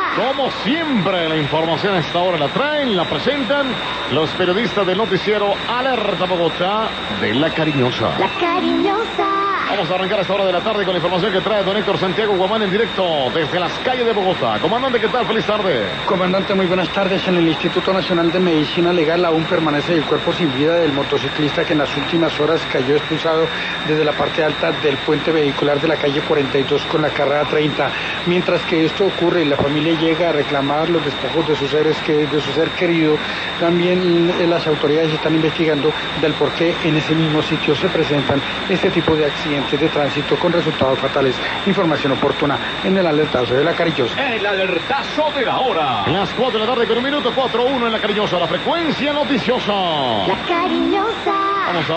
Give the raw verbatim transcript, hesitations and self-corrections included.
Como siempre, la información a esta hora la traen, la presentan los periodistas del noticiero Alerta Bogotá de La Cariñosa. La Cariñosa. Vamos a arrancar a esta hora de la tarde con la información que trae don Héctor Santiago Guamán en directo desde las calles de Bogotá. Comandante, ¿qué tal? Feliz tarde. Comandante, muy buenas tardes. En el Instituto Nacional de Medicina Legal aún permanece el cuerpo sin vida del motociclista que en las últimas horas cayó expulsado desde la parte alta del puente vehicular de la calle cuarenta y dos con la carrera treinta. Mientras que esto ocurre y la familia llega a reclamar los despojos de sus seres que, de su ser querido, también las autoridades están investigando del por qué en ese mismo sitio se presentan este tipo de accidentes de tránsito con resultados fatales. Información oportuna en el alertazo de La Cariñosa. El alertazo de la hora. Las cuatro de la tarde con un minuto, cuatro uno en La Cariñosa, la frecuencia noticiosa. La Cariñosa. Vamos a